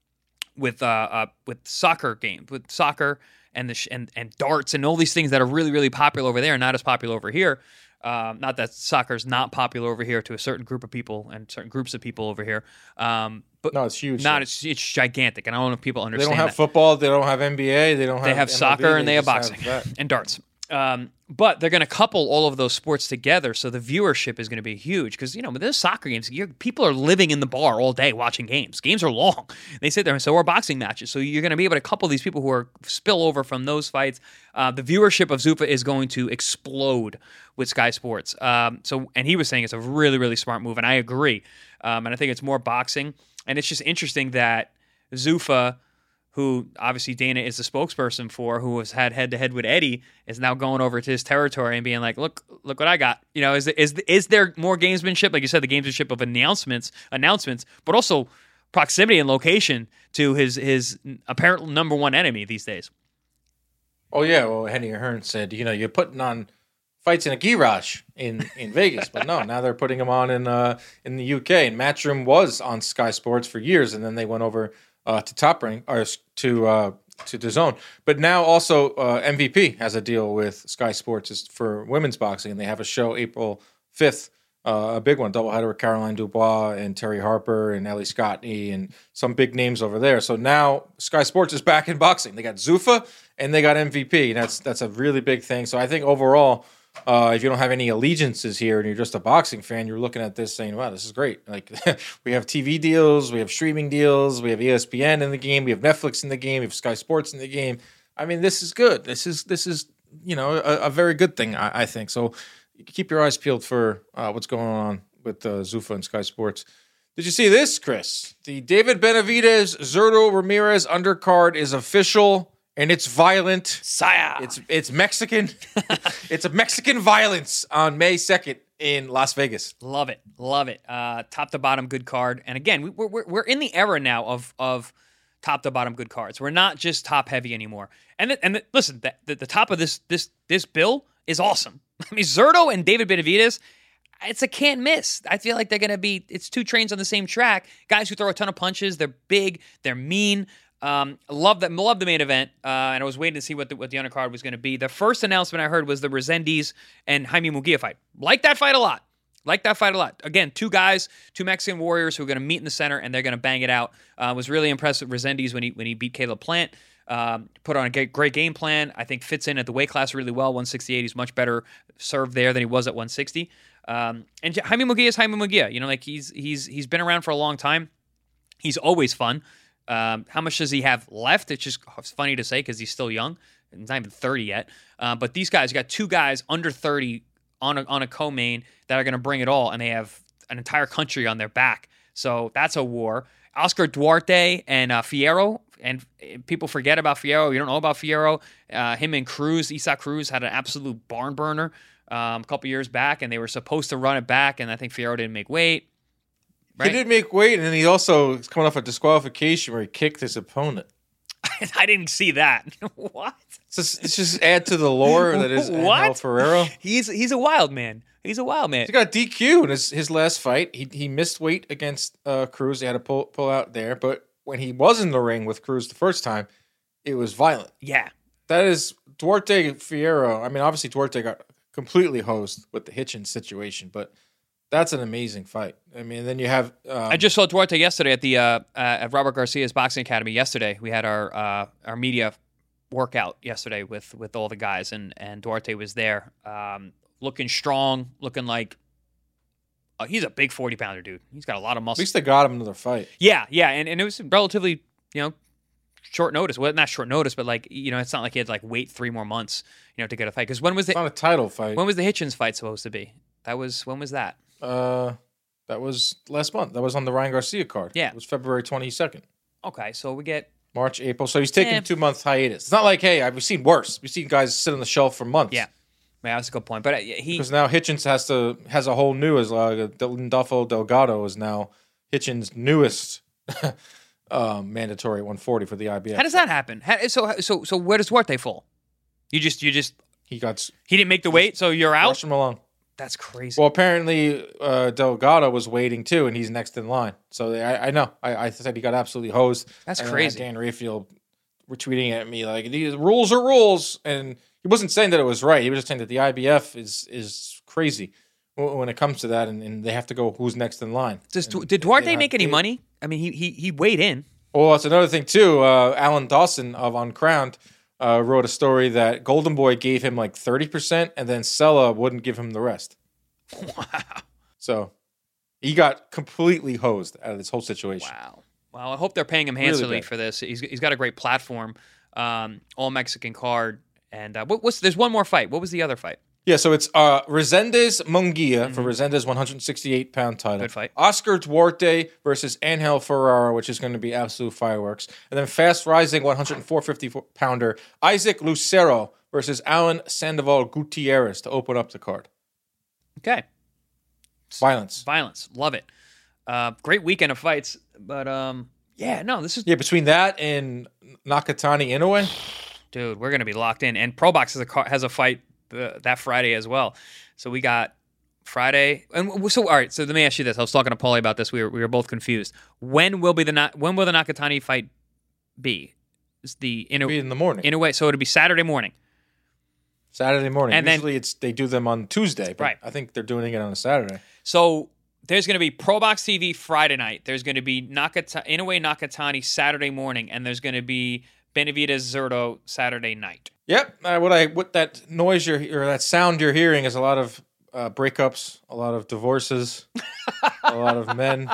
soccer games, with soccer and darts and all these things that are really, really popular over there and not as popular over here. Not that soccer is not popular over here to a certain group of people and certain groups of people over here. But no, it's huge. It's gigantic, and I don't know if people understand. They don't have football. They don't have NBA. They have soccer, MLB, and they have boxing and darts. But they're going to couple all of those sports together, so the viewership is going to be huge. Because with those soccer games, people are living in the bar all day watching games. Games are long. They sit there, and so are boxing matches. So you're going to be able to couple these people who are spill over from those fights. The viewership of Zuffa is going to explode with Sky Sports. And he was saying it's a really, really smart move, and I agree. And I think it's more boxing. And it's just interesting that Zuffa, who obviously Dana is the spokesperson for, who has had head-to-head with Eddie, is now going over to his territory and being like, look what I got. Is there more gamesmanship? Like you said, the gamesmanship of announcements, but also proximity and location to his apparent number one enemy these days. Oh, yeah. Well, Henny Ahern said, you're putting on fights in a garage in Vegas, but no, now they're putting them on in the UK. And Matchroom was on Sky Sports for years, and then they went over to Top Rank or to DAZN. But now also MVP has a deal with Sky Sports for women's boxing, and they have a show April 5th a big one, doubleheader with Caroline Dubois and Terry Harper and Ellie Scottney and some big names over there. So now Sky Sports is back in boxing. They got Zuffa and they got MVP. And that's a really big thing. So I think overall, if you don't have any allegiances here and you're just a boxing fan, you're looking at this saying, wow, this is great. Like we have TV deals, we have streaming deals, we have ESPN in the game, we have Netflix in the game, we have Sky Sports in the game. I mean, this is good. This is a very good thing, I think. So keep your eyes peeled for what's going on with Zuffa and Sky Sports. Did you see this, Chris? The David Benavidez Zurdo Ramirez undercard is official. And it's violent. Saya. It's Mexican. It's a Mexican violence on May 2nd in Las Vegas. Love it. Top to bottom, good card. And again, we're in the era now of top to bottom good cards. We're not just top heavy anymore. And listen, the top of this bill is awesome. I mean, Zurdo and David Benavidez, it's a can't miss. I feel like they're going to be, it's two trains on the same track. Guys who throw a ton of punches. They're big. They're mean. Love the main event, and I was waiting to see what the undercard was going to be. The first announcement I heard was the Resendiz and Jaime Munguia fight. Like that fight a lot. Again, two guys, two Mexican warriors who are going to meet in the center, and they're going to bang it out. Was really impressed with Resendiz when he beat Caleb Plant. Put on a great game plan. I think fits in at the weight class really well. 168, he's much better served there than he was at 160. And Jaime Munguia is Jaime Munguia. You know, like he's been around for a long time. He's always fun. How much does he have left? It's just funny to say because he's still young. He's not even 30 yet. But these guys, you got two guys under 30 on a co-main that are going to bring it all, and they have an entire country on their back. So that's a war. Oscar Duarte and Fierro, and people forget about Fierro. You don't know about Fierro. Him and Cruz, Isaac Cruz, had an absolute barn burner a couple years back, and they were supposed to run it back, and I think Fierro didn't make weight. Right? He did make weight, and then he also is coming off a disqualification where he kicked his opponent. I didn't see that. What? It's just add to the lore that is Angel Ferrero. He's a wild man. He got DQ in his last fight. He missed weight against Cruz. He had to pull out there. But when he was in the ring with Cruz the first time, it was violent. Yeah. That is Duarte Fierro. I mean, obviously Duarte got completely hosed with the Hitchens situation, but that's an amazing fight. I mean, then you have. I just saw Duarte yesterday at the at Robert Garcia's Boxing Academy. Yesterday, we had our media workout yesterday with all the guys, and Duarte was there, looking strong, looking like he's a big 40-pounder dude. He's got a lot of muscle. At least they got him another fight. Yeah, and it was relatively short notice. Well, not short notice, but it's not like he had to wait 3 more months to get a fight. Because when was it's not a title fight? When was the Hitchens fight supposed to be? When was that? That was last month. That was on the Ryan Garcia card. Yeah. It was February 22nd. Okay, so we get March, April. So he's taking 2 months hiatus. It's not like, hey, we've seen worse. We've seen guys sit on the shelf for months. Yeah, that's a good point. But because now Hitchens has a whole new Lindolfo Delgado is now Hitchens' newest mandatory 140 for the IBF. How does that happen? So where does Duarte fall? He didn't make the weight, so you're out. Rush him along. That's crazy. Well, apparently Delgado was waiting too, and he's next in line. So I know. I said he got absolutely hosed. That's crazy. Dan Rayfield retweeting at me like, these rules are rules. And he wasn't saying that it was right. He was just saying that the IBF is crazy when it comes to that, and they have to go who's next in line. Did Duarte make any money? I mean, he weighed in. Well, that's another thing too. Alan Dawson of Uncrowned wrote a story that Golden Boy gave him 30%, and then Sella wouldn't give him the rest. Wow. So he got completely hosed out of this whole situation. Wow. Well, I hope they're paying him handsomely for this. He's got a great platform, all Mexican card. And there's one more fight. What was the other fight? Yeah, so it's Resendiz Munguia for Resendiz 168-pound title. Good fight. Oscar Duarte versus Angel Ferrara, which is going to be absolute fireworks. And then fast-rising 154-50-pounder Isaac Lucero versus Alan Sandoval Gutierrez to open up the card. Okay. Violence. Love it. Great weekend of fights. But, this is... Yeah, between that and Nakatani Inoue. Dude, we're going to be locked in. And ProBox has a fight that Friday as well. So we got Friday. And so, all right, so let me ask you this. I was talking to Paulie about this. We were both confused. When will the Nakatani fight be? It's be in the morning. In a way, so it'll be Saturday morning. Saturday morning. And then- Usually they do them on Tuesday, but Right. I think they're doing it on a Saturday. So there's going to be Pro Box TV Friday night. There's going to be Inoue Nakatani Saturday morning, and there's going to be Benavidez Zurdo Saturday night. Yep. What that noise or that sound you're hearing is a lot of breakups, a lot of divorces, a lot of men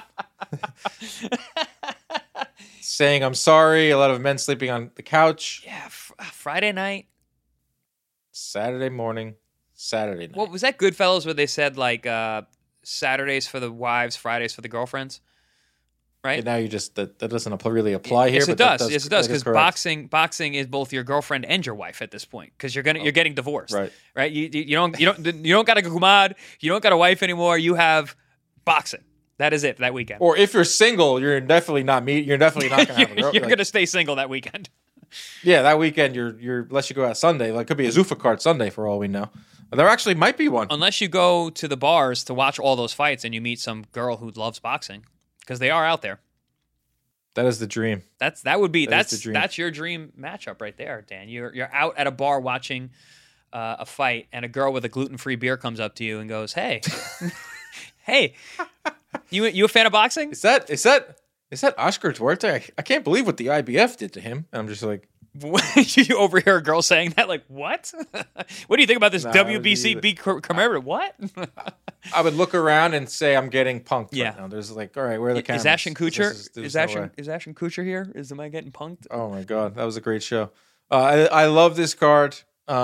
saying I'm sorry, a lot of men sleeping on the couch. Yeah, Friday night. Saturday morning, Saturday night. What was that Goodfellas where they said like Saturdays for the wives, Fridays for the girlfriends? Right? And now you just that doesn't really apply here. Yes, but it does. that Yes, it does. that is Because correct. boxing is both your girlfriend and your wife at this point. Because you're getting divorced. Right. You don't got a gumad. You don't got a wife anymore. You have boxing. That is it for that weekend. Or if you're single, you're definitely not You're definitely not going to have a girl. You're gonna stay single that weekend. Yeah, that weekend you're unless you go out Sunday. Like, it could be a Zuffa card Sunday for all we know. There actually might be one. Unless you go to the bars to watch all those fights and you meet some girl who loves boxing, because they are out there. That is the dream. That's your dream matchup right there, Dan. You're out at a bar watching a fight, and a girl with a gluten-free beer comes up to you and goes, "Hey, hey, you a fan of boxing?" Is that Oscar Duarte? I can't believe what the IBF did to him. And I'm just like, You overhear a girl saying that, like, what? What do you think about this Nah, WBC beat commemorative? What? I would look around and say I'm getting punked Yeah. right now. There's like, all right, where are the cameras? Is Ashton Kutcher? There's no way. Is Ashton Kutcher here? Am I getting punked? Oh my god, that was a great show. I love this card.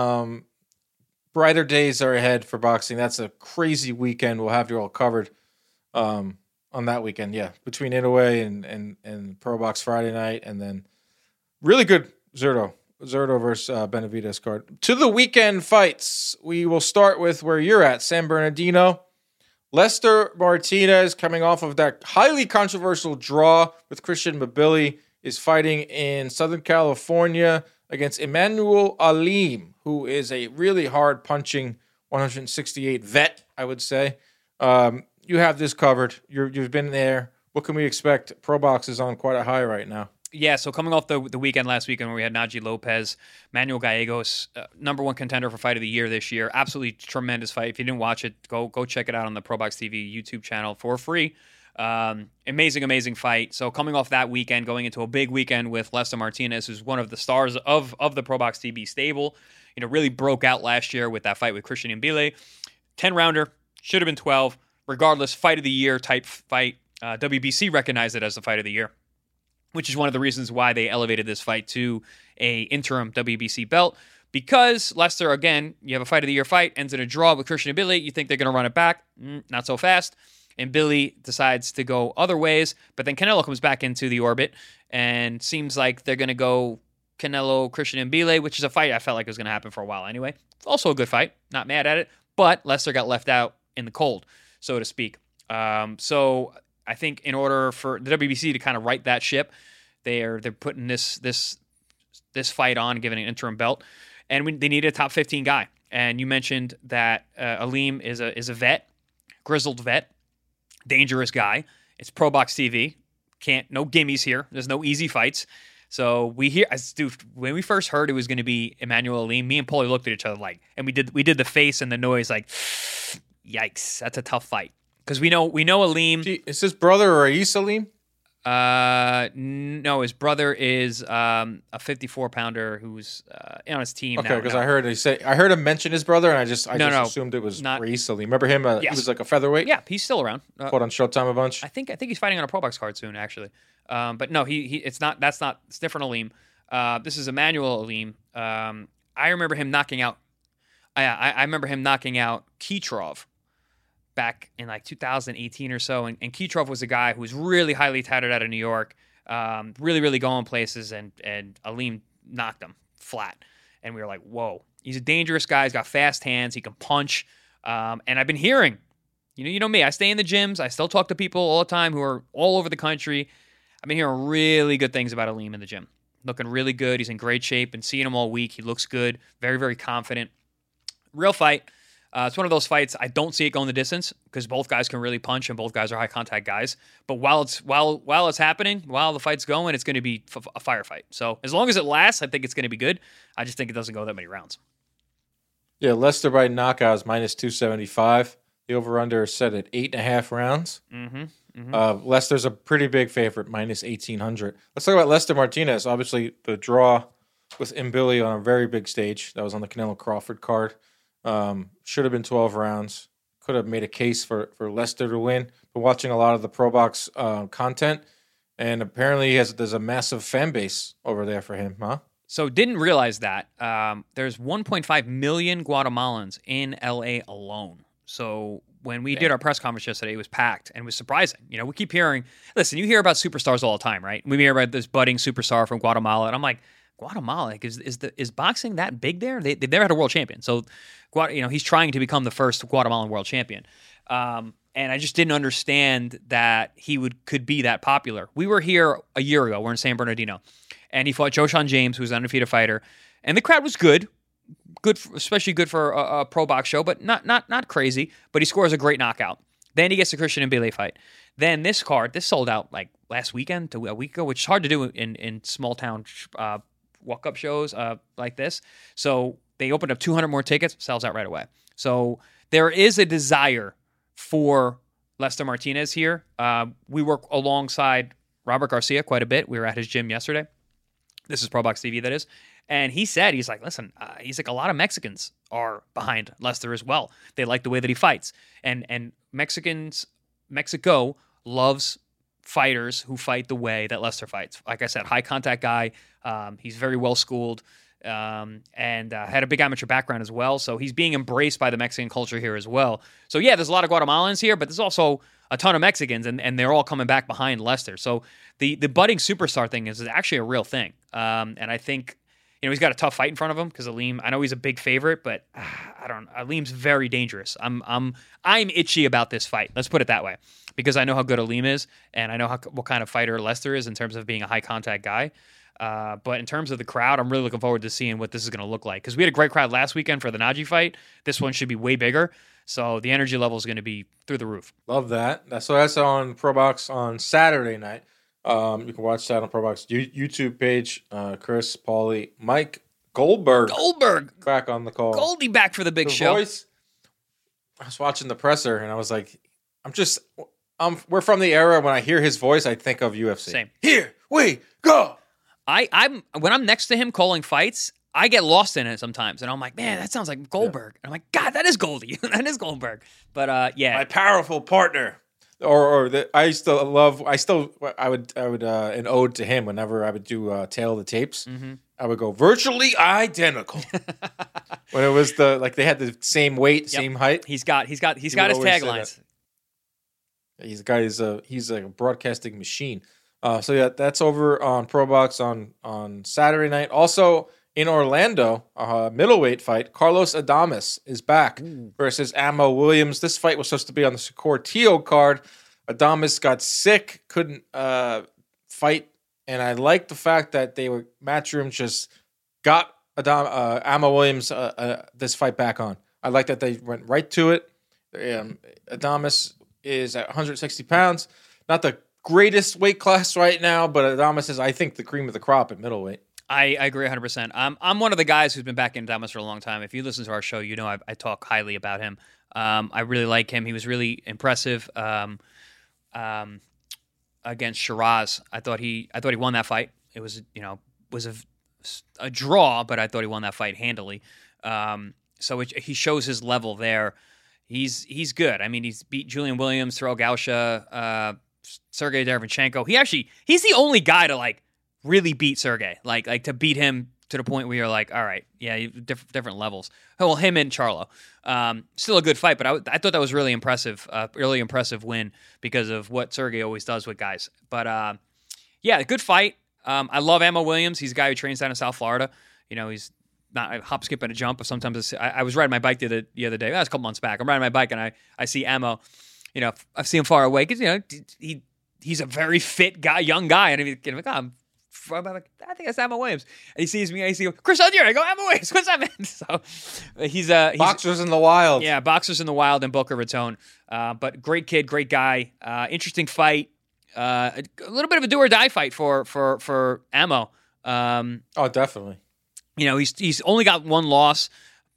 Brighter days are ahead for boxing. That's a crazy weekend. We'll have you all covered on that weekend. Yeah, between Inoue and Pro Box Friday night, and then really good Zurdo versus Benavidez card. To the weekend fights, we will start with where you're at, San Bernardino. Lester Martinez, coming off of that highly controversial draw with Christian Mabili, is fighting in Southern California against Emmanuel Alim, who is a really hard punching 168 vet, I would say. You have this covered. You've been there. What can we expect? Pro Box is on quite a high right now. Yeah, so coming off the weekend last weekend where we had Najee Lopez, Manuel Gallegos, number one contender for Fight of the Year this year. Absolutely tremendous fight. If you didn't watch it, go check it out on the Pro Box TV YouTube channel for free. Amazing fight. So coming off that weekend, going into a big weekend with Lester Martinez, who's one of the stars of the Pro Box TV stable. Really broke out last year with that fight with Christian Mbile. 10-rounder, should have been 12. Regardless, Fight of the Year type fight. WBC recognized it as the Fight of the Year, which is one of the reasons why they elevated this fight to a interim WBC belt. Because Lester, again, you have a Fight of the Year fight, ends in a draw with Christian Mbile. You think they're going to run it back. Not so fast. And Billy decides to go other ways, but then Canelo comes back into the orbit, and seems like they're going to go Canelo, Christian Mbile, which is a fight I felt like was going to happen for a while anyway. Also a good fight. Not mad at it. But Lester got left out in the cold, so to speak. So I think in order for the WBC to kind of right that ship, they're putting this fight on, giving an interim belt, and they need a top 15 guy. And you mentioned that Alim is a vet, grizzled vet, dangerous guy. It's Pro Box TV. No gimmies here. There's no easy fights. So when we first heard it was going to be Emmanuel Alim, me and Paulie looked at each other like, and we did the face and the noise like, yikes, that's a tough fight. Because we know Alim. Is his brother Rais Alim? No, his brother is a 54-pounder who's on his team. Okay, because I heard him mention his brother, and I just assumed it was not Rais Alim. Remember him? Yes. He was like a featherweight. Yeah, he's still around. Fought on Showtime a bunch. I think he's fighting on a Pro Box card soon, actually. But no, it's not. That's not. It's different Alim. This is Emmanuel Alim. I remember him knocking out. I remember him knocking out Kitrov back in like 2018 or so, and Kitrov was a guy who was really highly touted out of New York, really going places, and Alim knocked him flat, and we were like, whoa, he's a dangerous guy. He's got fast hands. He can punch, and I've been hearing, you know me, I stay in the gyms. I still talk to people all the time who are all over the country. I've been hearing really good things about Alim in the gym. Looking really good. He's in great shape. Been seeing him all week. He looks good. Very confident. Real fight. It's one of those fights I don't see it going the distance because both guys can really punch and both guys are high contact guys. But while it's happening, while the fight's going, it's going to be a firefight. So as long as it lasts, I think it's going to be good. I just think it doesn't go that many rounds. Yeah, Leicester by knockout is minus 275. The over-under is set at 8.5 rounds. Leicester's a pretty big favorite, minus 1,800. Let's talk about Lester Martinez. Obviously, the draw with Billy on a very big stage. That was on the Canelo Crawford card. Should have been 12 rounds. Could have made a case for Lester to win. Been watching a lot of the Pro Box content, and apparently there's a massive fan base over there for him, huh? So didn't realize that. There's 1.5 million Guatemalans in LA alone. So when we did our press conference yesterday, it was packed and it was surprising. You know, we keep hearing, listen, you hear about superstars all the time, right? We hear about this budding superstar from Guatemala, and I'm like, Guatemala, like, is boxing that big there? They've never had a world champion. So, he's trying to become the first Guatemalan world champion. And I just didn't understand that he could be that popular. We were here a year ago. We're in San Bernardino. And he fought Joshan James, who's an undefeated fighter. And the crowd was good, especially good for a pro box show, but not crazy. But he scores a great knockout. Then he gets the Christian Mbele fight. Then this sold out like last weekend to a week ago, which is hard to do in small town walk-up shows like this. So they opened up 200 more tickets, sells out right away. So there is a desire for Lester Martinez here. We work alongside Robert Garcia quite a bit. We were at his gym yesterday. This is Pro Box TV, that is. And he said, he's like, listen, a lot of Mexicans are behind Lester as well. They like the way that he fights. And Mexico loves fighters who fight the way that Lester fights. Like I said, high contact guy. He's very well schooled and had a big amateur background as well. So he's being embraced by the Mexican culture here as well. So yeah, there's a lot of Guatemalans here, but there's also a ton of Mexicans, and they're all coming back behind Lester. So the budding superstar thing is actually a real thing. And I think, he's got a tough fight in front of him because Aleem, I know he's a big favorite, but Aleem's very dangerous. I'm itchy about this fight. Let's put it that way, because I know how good Aleem is, and I know what kind of fighter Lester is in terms of being a high contact guy. But in terms of the crowd, I'm really looking forward to seeing what this is going to look like, because we had a great crowd last weekend for the Najee fight. This one should be way bigger. So the energy level is going to be through the roof. Love that. That's on Pro Box on Saturday night. You can watch that on Pro Box YouTube page. Chris, Paulie, Mike Goldberg back on the call. Goldie back for the big show. Voice, I was watching the presser and I was like, we're from the era when I hear his voice, I think of UFC. Same. Here we go. I'm when I'm next to him calling fights, I get lost in it sometimes, and I'm like, man, that sounds like Goldberg. And I'm like, God, that is Goldie. That is Goldberg. But yeah, my powerful partner. I would an ode to him whenever I would do Tale of the Tapes. Mm-hmm. I would go virtually identical. When it was they had the same weight, same height. He's got his taglines. He's a broadcasting machine. So yeah, that's over on Pro Box on Saturday night. Also in Orlando, middleweight fight, Carlos Adames is back versus Ammo Williams. This fight was supposed to be on the Shakur Teo card. Adames got sick, couldn't fight, and I like the fact that Matchroom just got Ammo Williams this fight back on. I like that they went right to it. Adames is at 160 pounds, not the greatest weight class right now, but Adames is, I think, the cream of the crop at middleweight. I agree 100%. I'm one of the guys who's been back in Adames for a long time. If you listen to our show, you know I talk highly about him. I really like him. He was really impressive against Shiraz. I thought he won that fight. It was a draw, but I thought he won that fight handily. So he shows his level there. He's good. I mean, he's beat Julian Williams, Terrell Gausha, Sergey Derevyanchenko. He's the only guy to really beat Sergey, like to beat him to the point where you're like, all right, yeah, different levels. Well, him and Charlo, still a good fight, but I thought that was really impressive, really impressive win because of what Sergey always does with guys. But yeah, good fight. I love Ammo Williams. He's a guy who trains down in South Florida. He's not a hop, skip, and a jump. But sometimes I was riding my bike the other day. That was a couple months back. I'm riding my bike and I see Ammo. I see him far away because he's a very fit guy, young guy, and I'm like, I think that's Ammo Williams. And he sees me, and I see Chris Algieri. I go, Ammo Williams, what's up, man? So he's Boxers in the Wild. Yeah, Boxers in the Wild and Boca Raton. But great kid, great guy. Interesting fight. A little bit of a do or die fight for Ammo. Oh, definitely. He's only got one loss,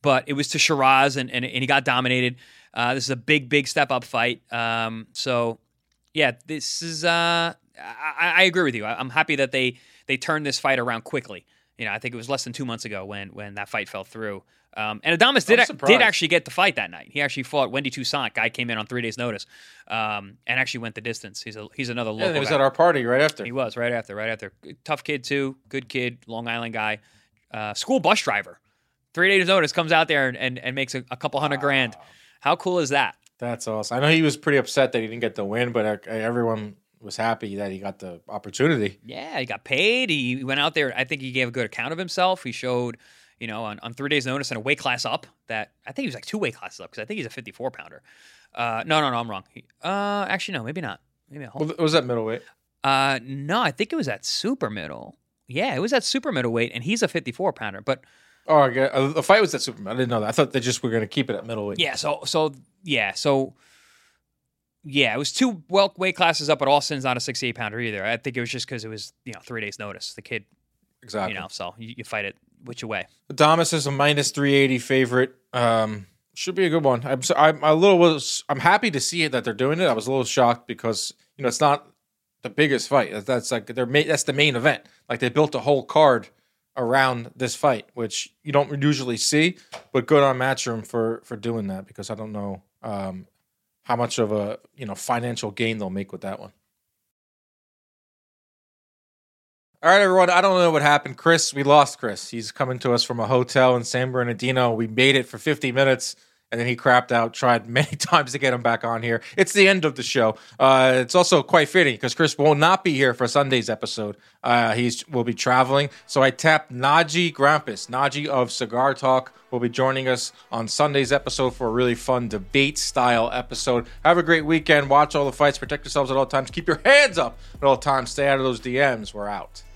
but it was to Shiraz, and he got dominated. This is a big step up fight. So yeah, this is. I agree with you. I'm happy that they turned this fight around quickly. I think it was less than 2 months ago when that fight fell through. And Adames did actually get the fight that night. He actually fought Wendy Toussaint. Guy came in on 3 days' notice, and actually went the distance. He's another local. Yeah, he was guy. at our party right after. He was right after. Tough kid too. Good kid. Long Island guy. School bus driver. 3 days' notice, comes out there and makes a couple $100,000. How cool is that? That's awesome. I know he was pretty upset that he didn't get the win, but everyone was happy that he got the opportunity. Yeah, he got paid. He went out there. I think he gave a good account of himself. He showed, on 3 days' notice and a weight class up that I think he was like 2 weight classes up because I think he's a 54 pounder. No, I'm wrong. Actually, no, maybe not. Maybe Was that middleweight? No, I think it was at super middle. Yeah, it was at super middleweight, and he's a 54 pounder. But the fight was at super. I didn't know that. I thought they just were going to keep it at middleweight. Yeah. Yeah, it was 2 weight classes up, but Austin's not a 68 pounder either. I think it was just because it was 3 days notice. The kid, exactly. So you fight it which way. Adames is a minus 380 favorite. Should be a good one. I'm happy to see it that they're doing it. I was a little shocked because it's not the biggest fight. That's like that's the main event. Like they built a whole card around this fight, which you don't usually see. But good on Matchroom for doing that because I don't know how much of a financial gain they'll make with that one. All right, everyone. I don't know what happened. We lost Chris. He's coming to us from a hotel in San Bernardino. We made it for 50 minutes, and then he crapped out, tried many times to get him back on here. It's the end of the show. It's also quite fitting because Chris will not be here for Sunday's episode. Will be traveling. So I tapped Naji Grampus. Naji of Cigar Talk will be joining us on Sunday's episode for a really fun debate-style episode. Have a great weekend. Watch all the fights. Protect yourselves at all times. Keep your hands up at all times. Stay out of those DMs. We're out.